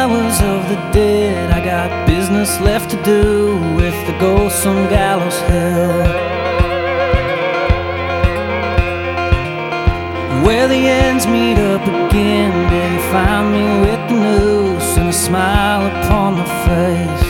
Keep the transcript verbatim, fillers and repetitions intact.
hours of the dead. I got business left to do with the ghosts on Gallows Hill, where the ends meet up again. Did you find me with the noose and a smile upon my face?